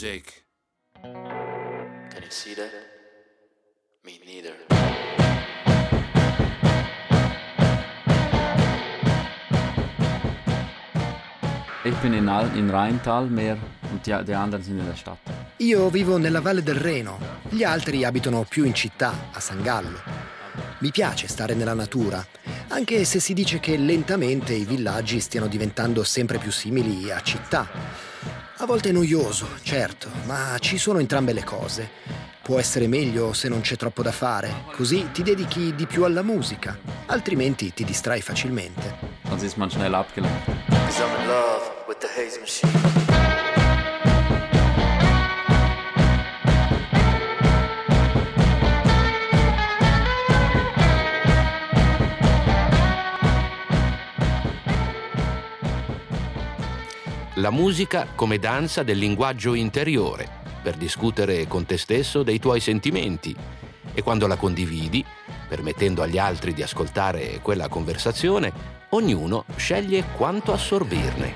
music. Can you see that? Me neither. Ich bin in Rheintal mehr und die anderen sind in der Stadt. Io vivo nella Valle del Reno, gli altri abitano più in città, a San Gallo. Mi piace stare nella natura, anche se si dice che lentamente i villaggi stiano diventando sempre più simili a città. A volte è noioso, certo, ma ci sono entrambe le cose. Può essere meglio se non c'è troppo da fare, così ti dedichi di più alla musica, altrimenti ti distrai facilmente. Sonst ist man schnell abgelenkt. 'Cause I'm in love with the haze machine. La musica come danza del linguaggio interiore, per discutere con te stesso dei tuoi sentimenti e quando la condividi, permettendo agli altri di ascoltare quella conversazione, ognuno sceglie quanto assorbirne.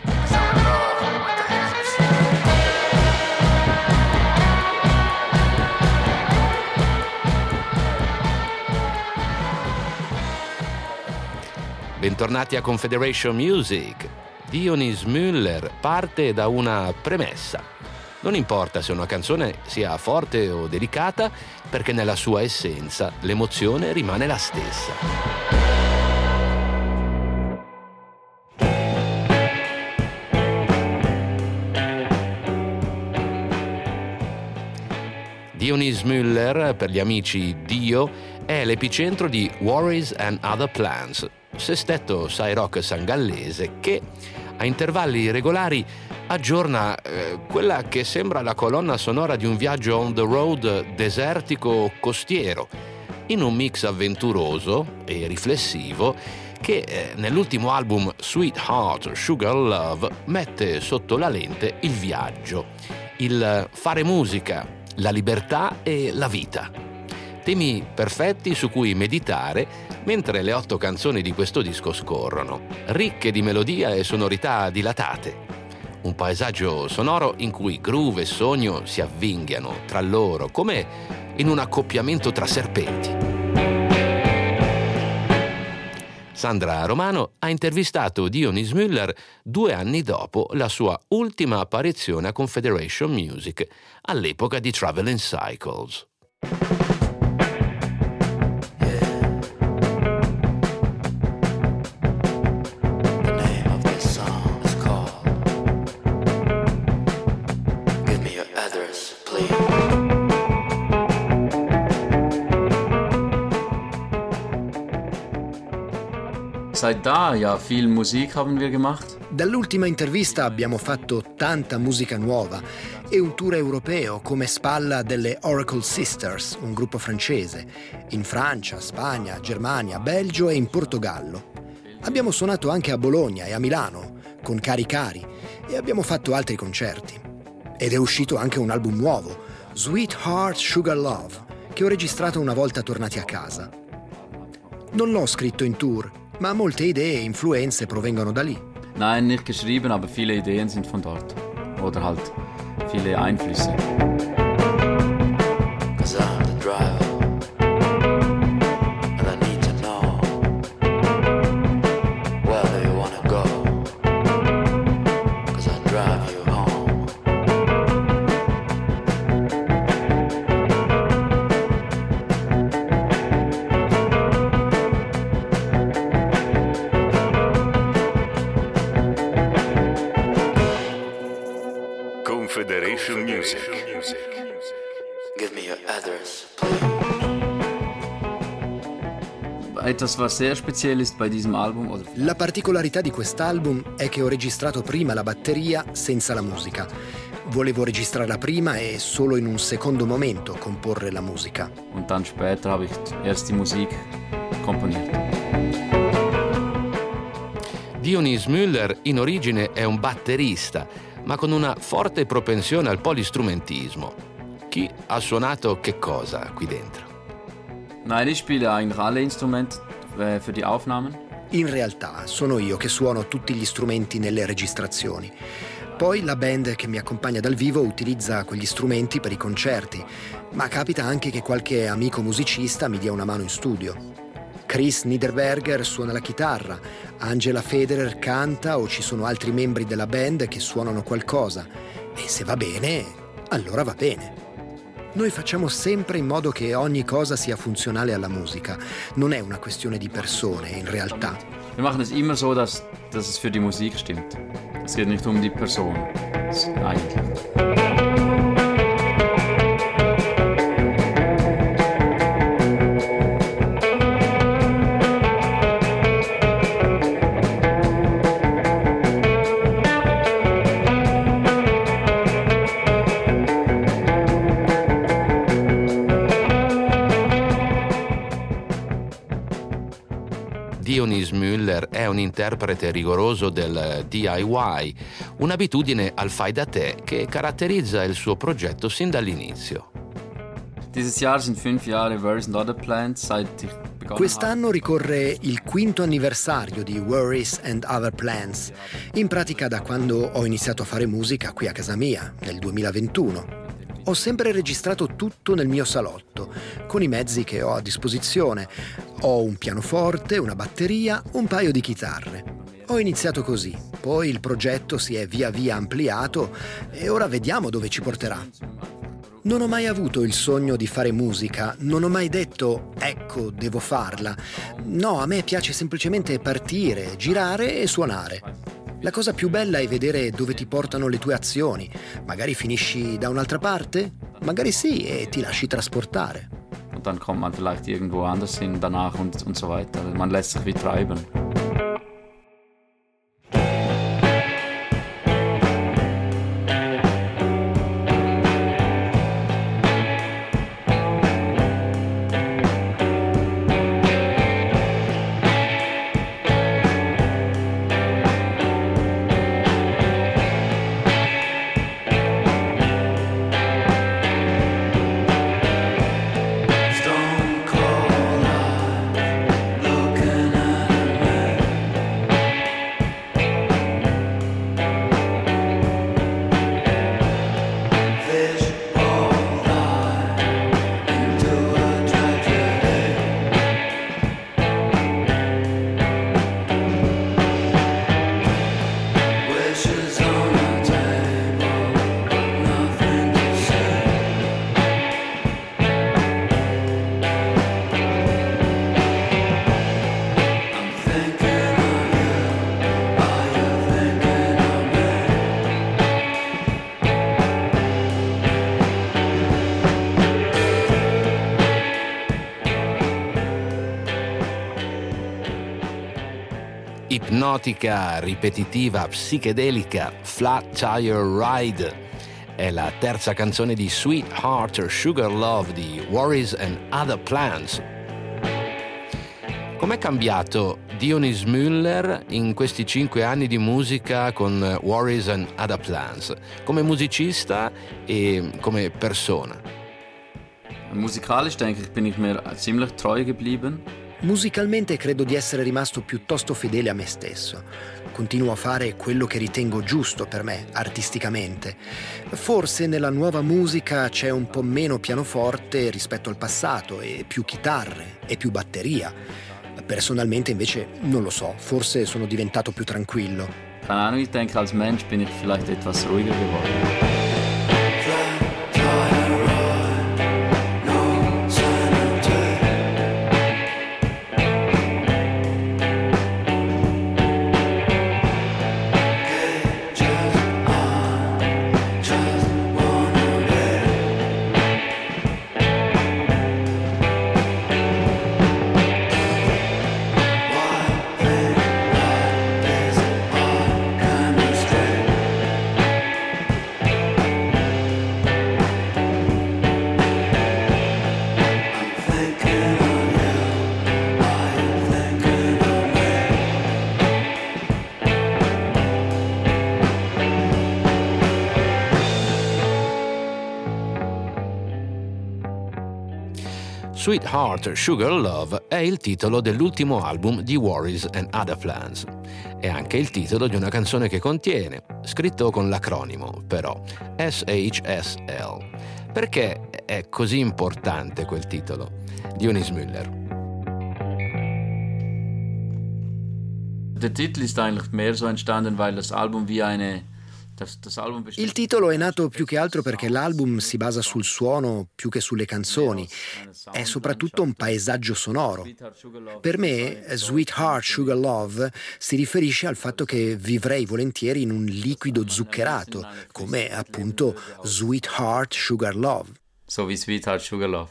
Bentornati a Confederation Music. Dionys Müller parte da una premessa. Non importa se una canzone sia forte o delicata, perché nella sua essenza l'emozione rimane la stessa. Dionys Müller, per gli amici Dio, è l'epicentro di Worries and Other Plans, sestetto psy-rock sangallese che, a intervalli regolari, aggiorna quella che sembra la colonna sonora di un viaggio on the road desertico costiero, in un mix avventuroso e riflessivo che nell'ultimo album Sweetheart Sugar Love mette sotto la lente il viaggio, il fare musica, la libertà e la vita. Temi perfetti su cui meditare mentre le 8 canzoni di questo disco scorrono, ricche di melodia e sonorità dilatate. Un paesaggio sonoro in cui groove e sogno si avvinghiano tra loro, come in un accoppiamento tra serpenti. Sandra Romano ha intervistato Dionys Müller 2 anni dopo la sua ultima apparizione a Confederation Music, all'epoca di Traveling Cycles. Seit da, ja, viel Musik haben wir gemacht. Dall'ultima intervista abbiamo fatto tanta musica nuova e un tour europeo come spalla delle Oracle Sisters, un gruppo francese, in Francia, Spagna, Germania, Belgio e in Portogallo. Abbiamo suonato anche a Bologna e a Milano, con Cari Cari, e abbiamo fatto altri concerti. Ed è uscito anche un album nuovo, Sweetheart Sugar Love, che ho registrato una volta tornati a casa. Non l'ho scritto in tour, ma molte idee e influenze provengono da lì. Nein, nicht geschrieben, aber viele Ideen sind von dort. Oder halt viele Einflüsse. 'Cause I'm the driver, and I need to know where you wanna go, 'cause I drive you home. Confederation Music. Give me your address, please. Etwas, was sehr speziell ist bei diesem Album, oder? La particolarità di quest'album è che ho registrato prima la batteria senza la musica. Volevo registrarla prima e solo in un secondo momento comporre la musica. Und dann später habe ich erst die Musik komponiert. Dionys Müller in origine è un batterista, ma con una forte propensione al polistrumentismo. Chi ha suonato che cosa qui dentro? Nein, ich spiele eigentlich alle Instrumente für die Aufnahmen. In realtà sono io che suono tutti gli strumenti nelle registrazioni. Poi la band che mi accompagna dal vivo utilizza quegli strumenti per i concerti, ma capita anche che qualche amico musicista mi dia una mano in studio. Chris Niederberger suona la chitarra, Angela Federer canta o ci sono altri membri della band che suonano qualcosa. E se va bene, allora va bene. Noi facciamo sempre in modo che ogni cosa sia funzionale alla musica. Non è una questione di persone, in realtà. Wir machen es immer so, dass es für die Musik stimmt. Es geht nicht um die Person. Eigentlich. Dionys Müller è un interprete rigoroso del DIY, un'abitudine al fai da te che caratterizza il suo progetto sin dall'inizio. Dieses Jahr sind 5 Jahre Worries and Other Plans, seit ich begonnen Quest'anno ricorre il 5° anniversario di Worries and Other Plans, in pratica da quando ho iniziato a fare musica qui a casa mia, nel 2021. Ho sempre registrato tutto nel mio salotto, con i mezzi che ho a disposizione. Ho un pianoforte, una batteria, un paio di chitarre. Ho iniziato così, poi il progetto si è via via ampliato e ora vediamo dove ci porterà. Non ho mai avuto il sogno di fare musica, non ho mai detto «ecco, devo farla». No, a me piace semplicemente partire, girare e suonare. La cosa più bella è vedere dove ti portano le tue azioni. Magari finisci da un'altra parte? Magari sì, e ti lasci trasportare. Und dann kommt man vielleicht irgendwo anders hin danach und so weiter. Man lässt sich wie treiben. Ipnotica, ripetitiva, psichedelica, Flat Tire Ride è la terza canzone di Sweetheart Sugar Love di Worries and Other Plans. Com'è cambiato Dionys Müller in questi 5 anni di musica con Worries and Other Plans, come musicista e come persona? Musikalisch denke ich, bin ich mir ziemlich treu geblieben. Musicalmente credo di essere rimasto piuttosto fedele a me stesso. Continuo a fare quello che ritengo giusto per me, artisticamente. Forse nella nuova musica c'è un po' meno pianoforte rispetto al passato, e più chitarre, e più batteria. Personalmente invece non lo so, forse sono diventato più tranquillo. Keine Ahnung, ich denke, als Mensch bin ich vielleicht etwas ruhiger geworden. Sweetheart, Sugar Love è il titolo dell'ultimo album di Worries and Other Plans. È anche il titolo di una canzone che contiene, scritto con l'acronimo però, SHSL. Perché è così importante quel titolo? Dionys Müller. Der Titel ist eigentlich mehr so entstanden, weil das Album wie eine Il titolo è nato più che altro perché l'album si basa sul suono più che sulle canzoni. È soprattutto un paesaggio sonoro. Per me, Sweetheart, Sugar Love si riferisce al fatto che vivrei volentieri in un liquido zuccherato, come appunto Sweetheart, Sugar Love. So wie Sweetheart, Sugar Love.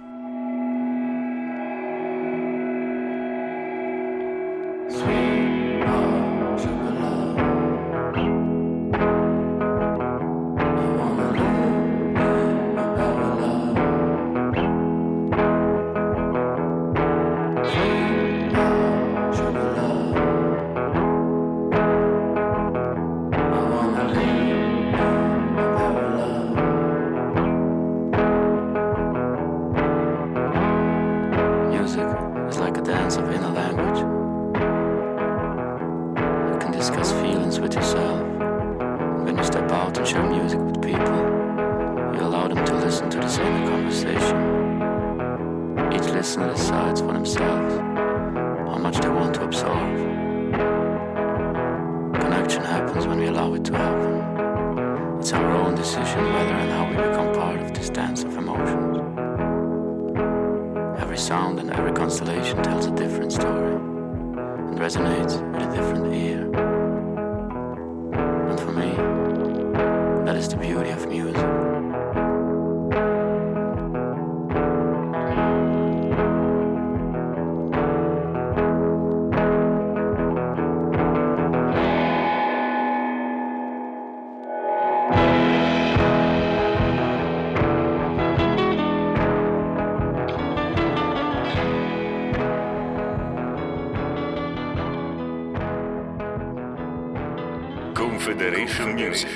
Sound and every constellation tells a different story and resonates with a different ear. And for me, that is the beauty of music. Confederation Music.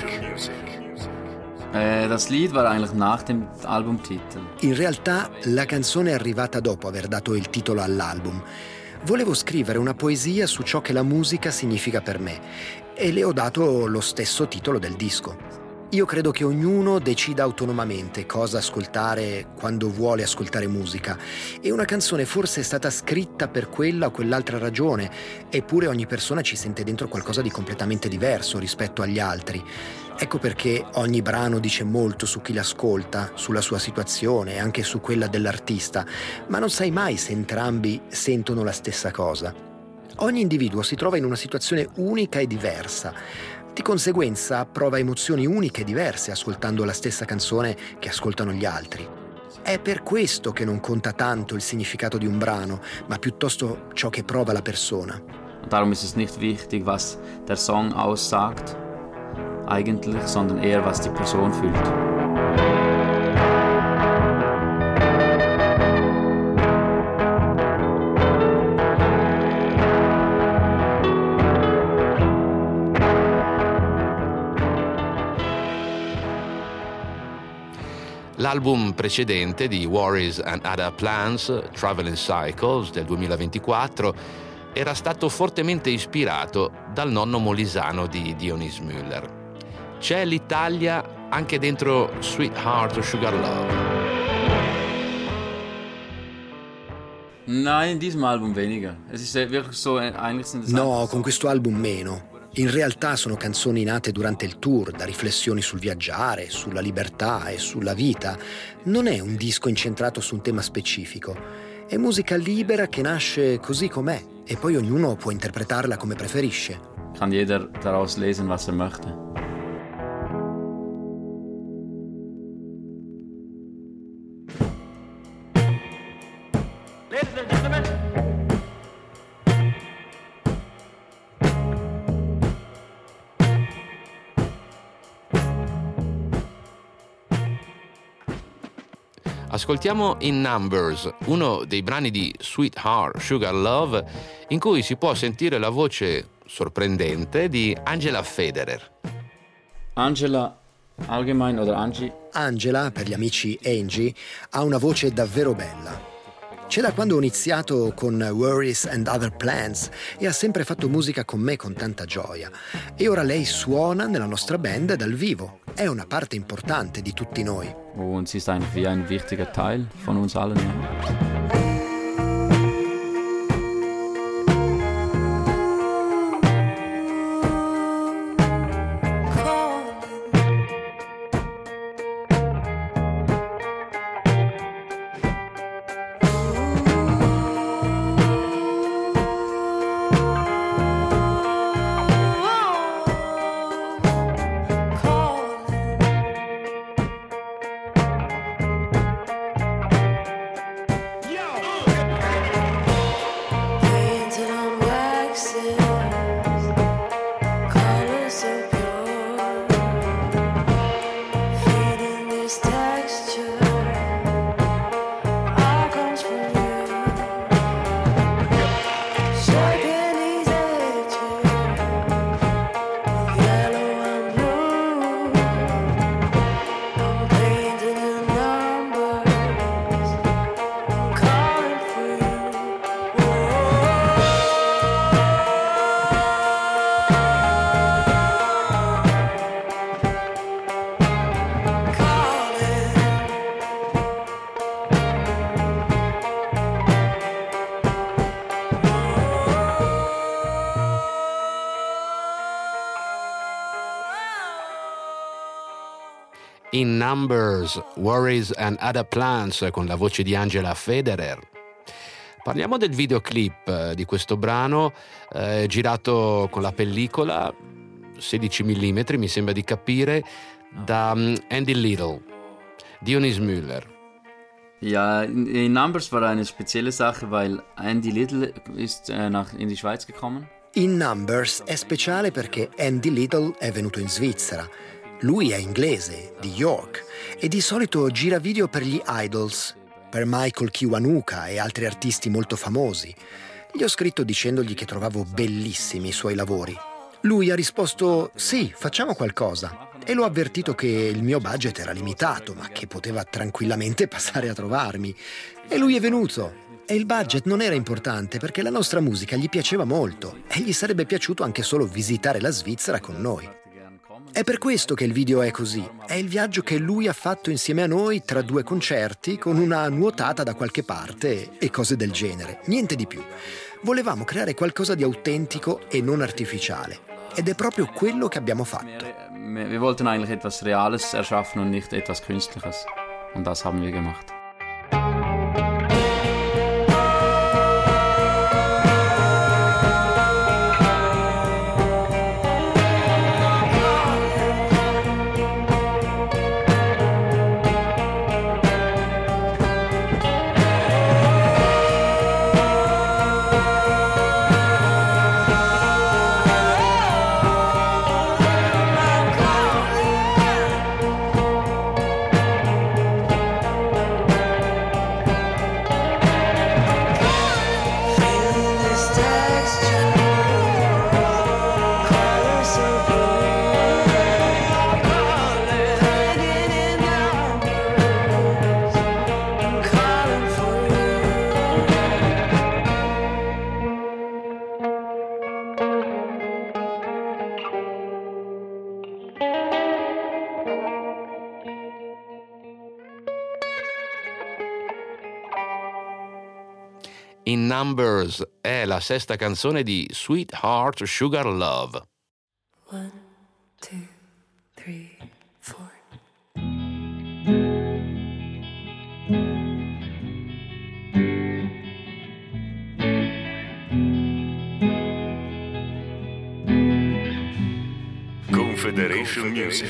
Das Lied war eigentlich nach dem Albumtitel. In realtà la canzone è arrivata dopo aver dato il titolo all'album. Volevo scrivere una poesia su ciò che la musica significa per me e le ho dato lo stesso titolo del disco. Io credo che ognuno decida autonomamente cosa ascoltare quando vuole ascoltare musica e una canzone forse è stata scritta per quella o quell'altra ragione, eppure ogni persona ci sente dentro qualcosa di completamente diverso rispetto agli altri. Ecco perché ogni brano dice molto su chi l'ascolta, sulla sua situazione e anche su quella dell'artista, ma non sai mai se entrambi sentono la stessa cosa. Ogni individuo si trova in una situazione unica e diversa. Di conseguenza prova emozioni uniche e diverse ascoltando la stessa canzone che ascoltano gli altri. È per questo che non conta tanto il significato di un brano, ma piuttosto ciò che prova la persona. Und darum ist es nicht wichtig, was der Song aussagt, eigentlich, sondern eher, was die Person fühlt. L'album precedente di Worries and Other Plans, Traveling Cycles, del 2024, era stato fortemente ispirato dal nonno molisano di Dionys Müller. C'è l'Italia anche dentro Sweetheart, Sugar Love. Nein, in diesem Album weniger. Es ist wirklich so, eigentlich sind es No, con questo album meno. In realtà sono canzoni nate durante il tour, da riflessioni sul viaggiare, sulla libertà e sulla vita. Non è un disco incentrato su un tema specifico. È musica libera che nasce così com'è e poi ognuno può interpretarla come preferisce. Kann jeder daraus lesen, was möchte. Ascoltiamo In Numbers, uno dei brani di Sweetheart, Sugar Love, in cui si può sentire la voce sorprendente di Angela Federer. Angela allgemein oder Angie? Angela, per gli amici Angie, ha una voce davvero bella. C'è da quando ho iniziato con Worries and Other Plans e ha sempre fatto musica con me con tanta gioia. E ora lei suona nella nostra band dal vivo. È una parte importante di tutti noi. Und sie ist eigentlich wie ein wichtiger Teil von uns allen. Ja. In Numbers, Worries and Other Plans con la voce di Angela Federer. Parliamo del videoclip di questo brano, girato con la pellicola 16 mm, mi sembra di capire, da Andy Little, Dionys Müller. Ja, in Numbers war eine spezielle Sache, weil Andy Little ist in die Schweiz gekommen. In Numbers è speciale perché Andy Little è venuto in Svizzera. Lui è inglese, di York, e di solito gira video per gli Idols, per Michael Kiwanuka e altri artisti molto famosi. Gli ho scritto dicendogli che trovavo bellissimi i suoi lavori. Lui ha risposto sì, facciamo qualcosa, e l'ho avvertito che il mio budget era limitato, ma che poteva tranquillamente passare a trovarmi. E lui è venuto. E il budget non era importante perché la nostra musica gli piaceva molto e gli sarebbe piaciuto anche solo visitare la Svizzera con noi. È per questo che il video è così. È il viaggio che lui ha fatto insieme a noi tra 2 concerti con una nuotata da qualche parte e cose del genere. Niente di più. Volevamo creare qualcosa di autentico e non artificiale. Ed è proprio quello che abbiamo fatto. Wir wollten eigentlich etwas Reales erschaffen und nicht etwas Künstliches. Und das haben wir gemacht. In Numbers è la 6ª canzone di Sweetheart Sugar Love. 1, 2, 3, 4. Confederation Music.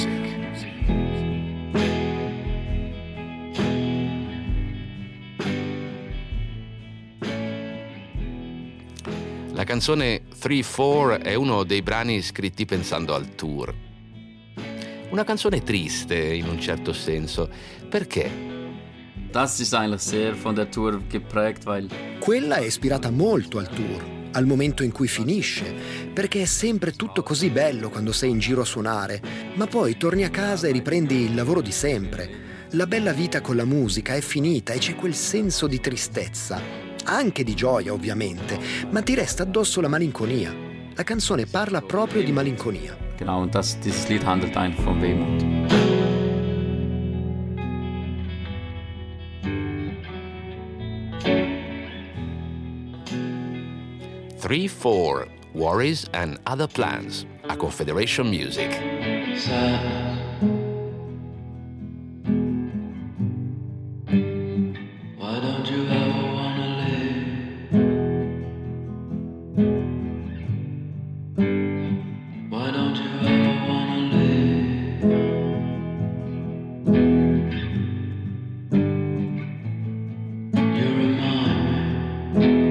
La canzone 3-4 è uno dei brani scritti pensando al tour. Una canzone triste in un certo senso. Perché? Das ist eigentlich sehr von der Tour geprägt, weil Quella è ispirata molto al tour, al momento in cui finisce, perché è sempre tutto così bello quando sei in giro a suonare, ma poi torni a casa e riprendi il lavoro di sempre. La bella vita con la musica è finita e c'è quel senso di tristezza, anche di gioia ovviamente, ma ti resta addosso la malinconia. La canzone parla proprio di malinconia. Genau, und dieses Lied handelt einfach von Wehmut. 3-4, Worries and Other Plans, a Confederation Music. Why don't you ever wanna live? Why don't you ever wanna live? You remind me.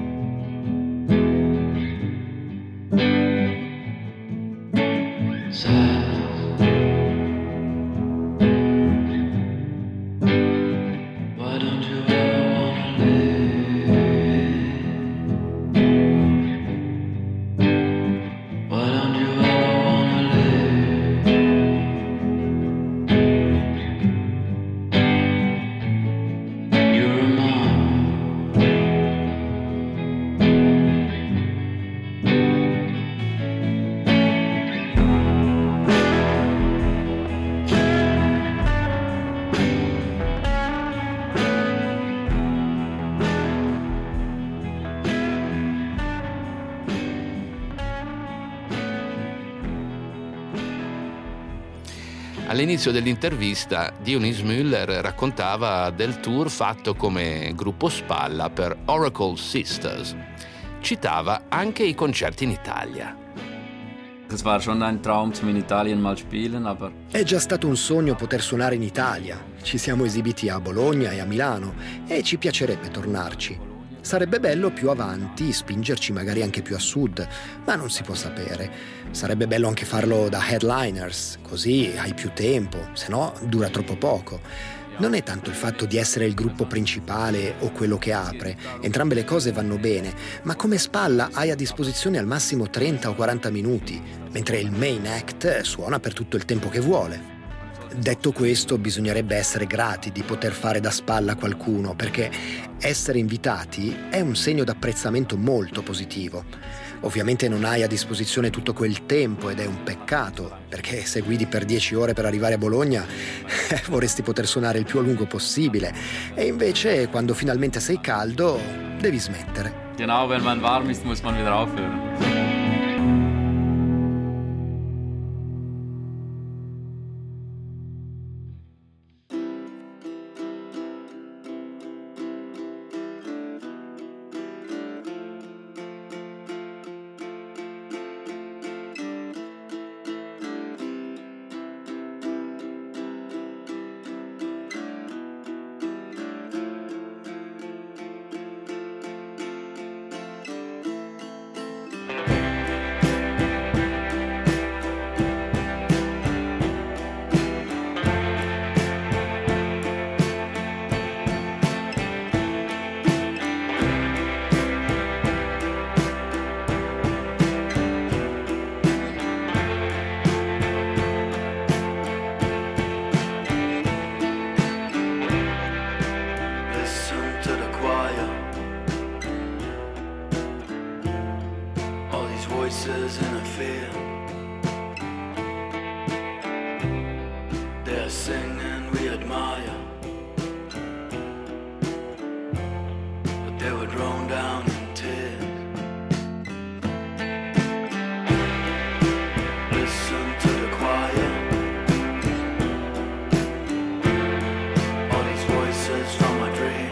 All'inizio dell'intervista Dionys Müller raccontava del tour fatto come gruppo spalla per Oracle Sisters. Citava anche i concerti in Italia. Es war schon ein Traum, zum in Italien mal spielen, aber... È già stato un sogno poter suonare in Italia. Ci siamo esibiti a Bologna e a Milano e ci piacerebbe tornarci. Sarebbe bello più avanti, spingerci magari anche più a sud, ma non si può sapere. Sarebbe bello anche farlo da headliners, così hai più tempo, se no dura troppo poco. Non è tanto il fatto di essere il gruppo principale o quello che apre, entrambe le cose vanno bene, ma come spalla hai a disposizione al massimo 30 o 40 minuti, mentre il main act suona per tutto il tempo che vuole. Detto questo, bisognerebbe essere grati di poter fare da spalla a qualcuno, perché essere invitati è un segno d'apprezzamento molto positivo. Ovviamente non hai a disposizione tutto quel tempo ed è un peccato, perché se guidi per 10 ore per arrivare a Bologna vorresti poter suonare il più a lungo possibile, e invece quando finalmente sei caldo devi smettere. Genau, wenn man warm ist, muss man wieder aufhören. Voices in a field, they're singing we admire, but they were drawn down in tears. Listen to the choir, all these voices from my dreams.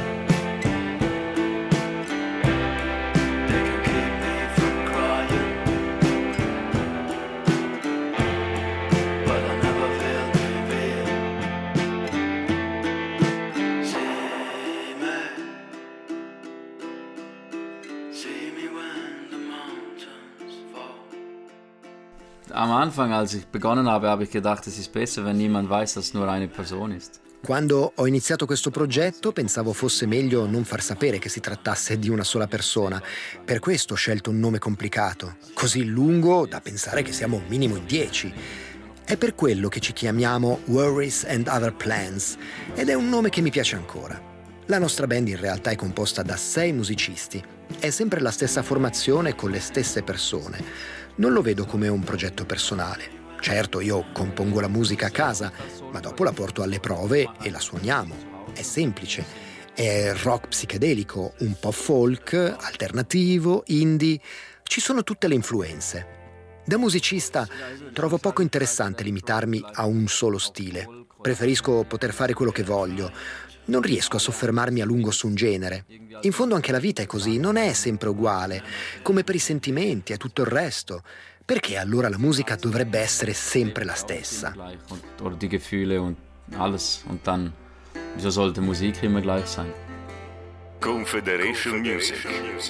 Am Anfang, als ich begonnen habe ich gedacht, es ist besser, wenn niemand weiß, dass es nur eine Person ist. Quando ho iniziato questo progetto pensavo fosse meglio non far sapere che si trattasse di una sola persona. Per questo ho scelto un nome complicato, così lungo da pensare che siamo un minimo in 10. È per quello che ci chiamiamo Worries and Other Plans ed è un nome che mi piace ancora. La nostra band in realtà è composta da 6 musicisti. È sempre la stessa formazione con le stesse persone. Non lo vedo come un progetto personale. Certo, io compongo la musica a casa, ma dopo la porto alle prove e la suoniamo. È semplice. È rock psichedelico, un po' folk, alternativo, indie. Ci sono tutte le influenze. Da musicista trovo poco interessante limitarmi a un solo stile. Preferisco poter fare quello che voglio. Non riesco a soffermarmi a lungo su un genere. In fondo anche la vita è così, non è sempre uguale, come per i sentimenti e tutto il resto. Perché allora la musica dovrebbe essere sempre la stessa? Oder die Gefühle und alles. Und dann, wieso sollte Musik immer gleich sein? Confederation Music.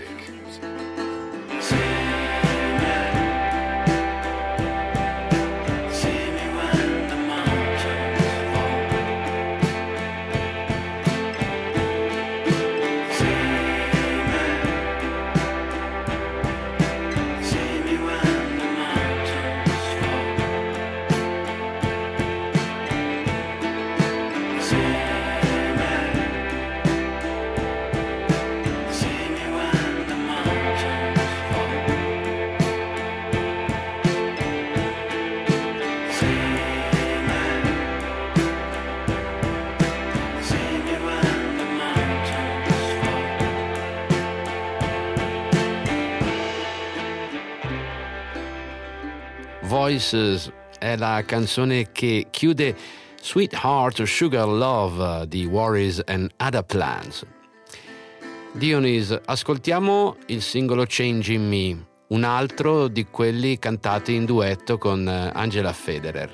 Voices è la canzone che chiude Sweetheart Sugar Love di Worries and Other Plans. Dionys, ascoltiamo il singolo Changing Me, un altro di quelli cantati in duetto con Angela Federer.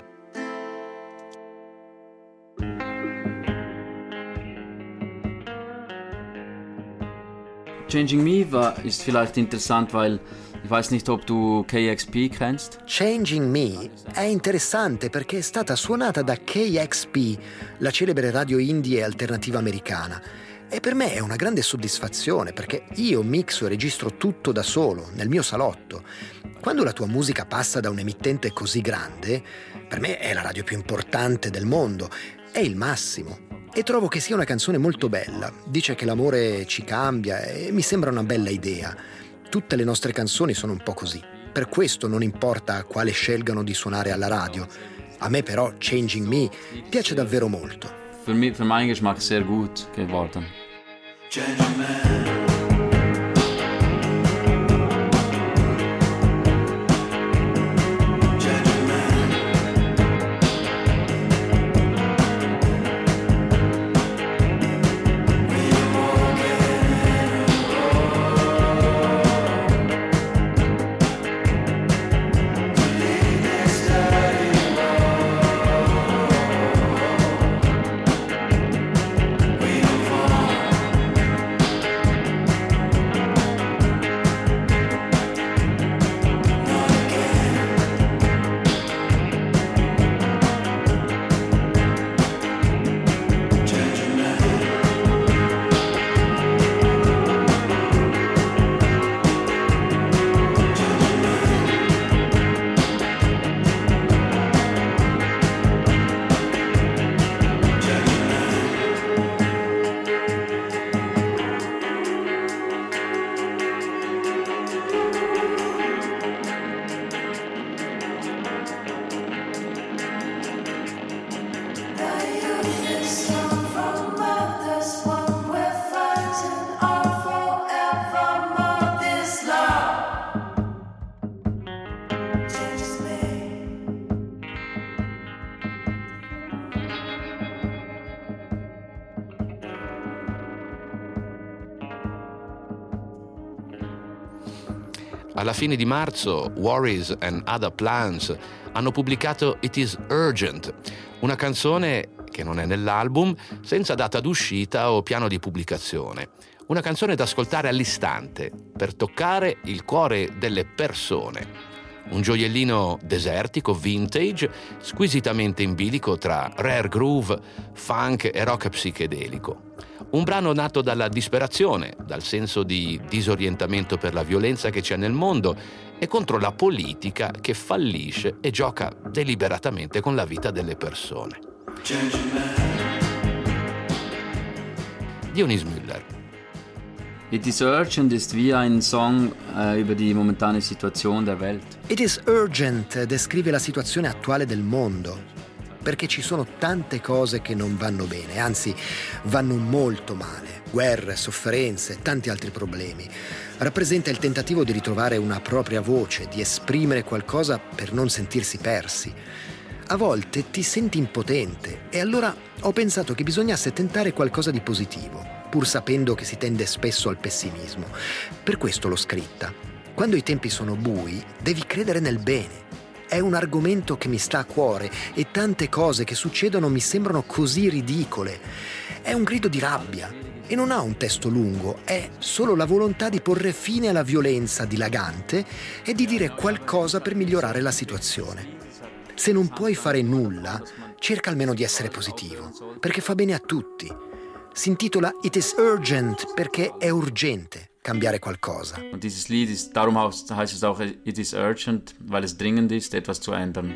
Changing Me ist vielleicht interessant, weil ich weiß nicht, ob du KXP kennst. Changing Me è interessante perché è stata suonata da KXP, la celebre radio indie e alternativa americana. E per me è una grande soddisfazione perché io mixo e registro tutto da solo, nel mio salotto. Quando la tua musica passa da un emittente così grande, per me è la radio più importante del mondo, è il massimo. E trovo che sia una canzone molto bella. Dice che l'amore ci cambia e mi sembra una bella idea. Tutte le nostre canzoni sono un po' così. Per questo non importa quale scelgano di suonare alla radio. A me però Changing Me piace davvero molto. Für meinen Geschmack sehr gut geworden. Alla fine di marzo, Worries and Other Plans hanno pubblicato It Is Urgent, una canzone che non è nell'album, senza data d'uscita o piano di pubblicazione. Una canzone da ascoltare all'istante, per toccare il cuore delle persone. Un gioiellino desertico, vintage, squisitamente in bilico tra rare groove, funk e rock psichedelico. Un brano nato dalla disperazione, dal senso di disorientamento per la violenza che c'è nel mondo e contro la politica che fallisce e gioca deliberatamente con la vita delle persone. Dionys Müller. It is Urgent ist wie ein Song über die momentane Situation der Welt. It is Urgent descrive la situazione attuale del mondo, perché ci sono tante cose che non vanno bene, anzi vanno molto male. Guerre, sofferenze, tanti altri problemi. Rappresenta il tentativo di ritrovare una propria voce, di esprimere qualcosa per non sentirsi persi. A volte ti senti impotente e allora ho pensato che bisognasse tentare qualcosa di positivo, pur sapendo che si tende spesso al pessimismo. Per questo l'ho scritta. Quando i tempi sono bui, devi credere nel bene. È un argomento che mi sta a cuore e tante cose che succedono mi sembrano così ridicole. È un grido di rabbia e non ha un testo lungo, è solo la volontà di porre fine alla violenza dilagante e di dire qualcosa per migliorare la situazione. Se non puoi fare nulla, cerca almeno di essere positivo, perché fa bene a tutti. Si intitola It is Urgent perché è urgente cambiare qualcosa. Und dieses Lied ist, darum heißt es auch It is Urgent, weil es dringend ist, etwas zu ändern.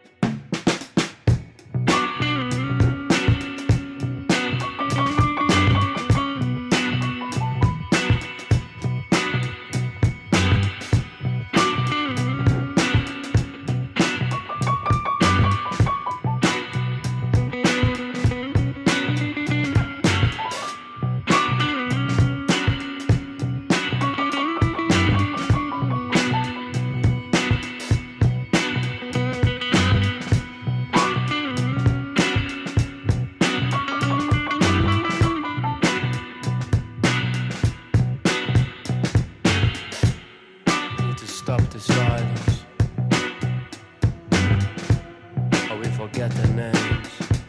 Stop the silence, or we forget their names.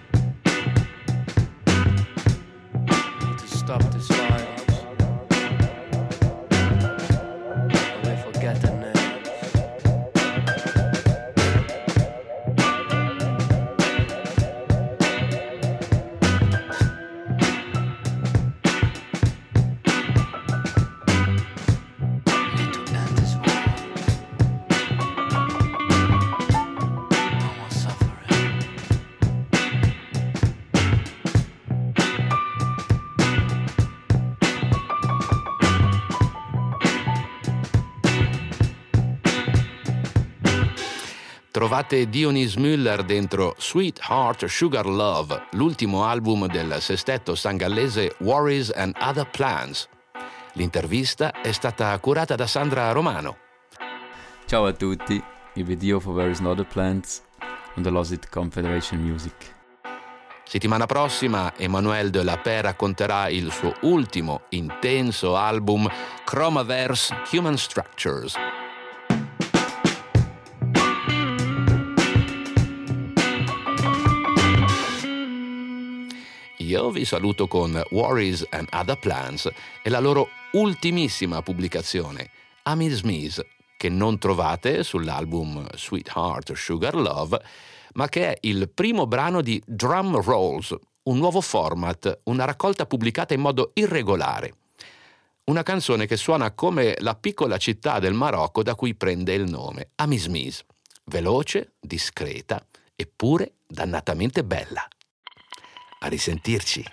Need to stop the silence, or we forget their names. Trovate Dionys Müller dentro Sweetheart Sugar Love, l'ultimo album del sestetto sangallese Worries and Other Plans. L'intervista è stata curata da Sandra Romano. Ciao a tutti, ich bin Dio von Worries and Other Plans und ihr hört Confederation Music. Settimana prossima Emmanuel de la Paix racconterà il suo ultimo intenso album Chromaverse Human Structures. Io vi saluto con Worries and Other Plans e la loro ultimissima pubblicazione, Amis Mees, che non trovate sull'album Sweetheart Sugar Love, ma che è il primo brano di Drum Rolls, un nuovo format, una raccolta pubblicata in modo irregolare. Una canzone che suona come la piccola città del Marocco da cui prende il nome, Amis Mees. Veloce, discreta, eppure dannatamente bella. A risentirci.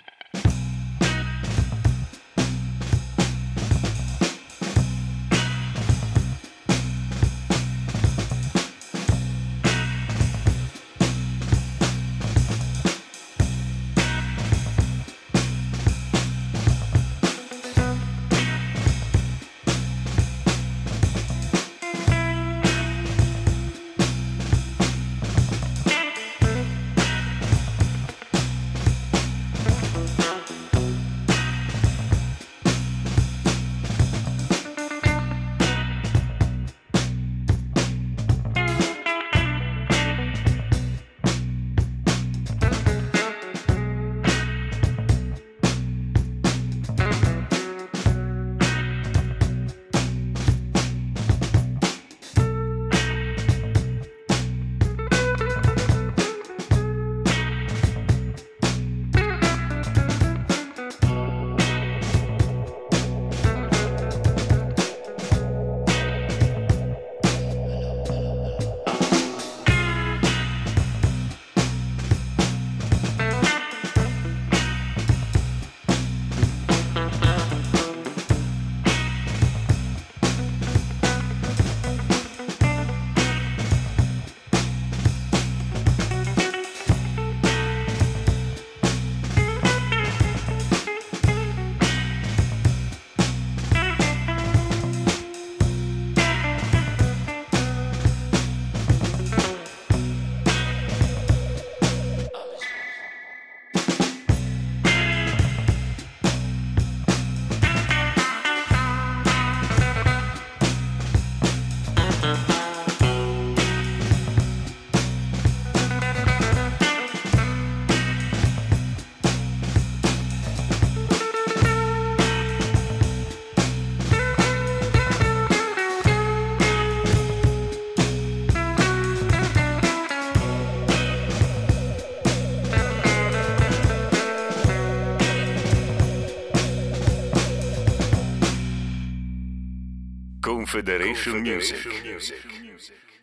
Confederation Music.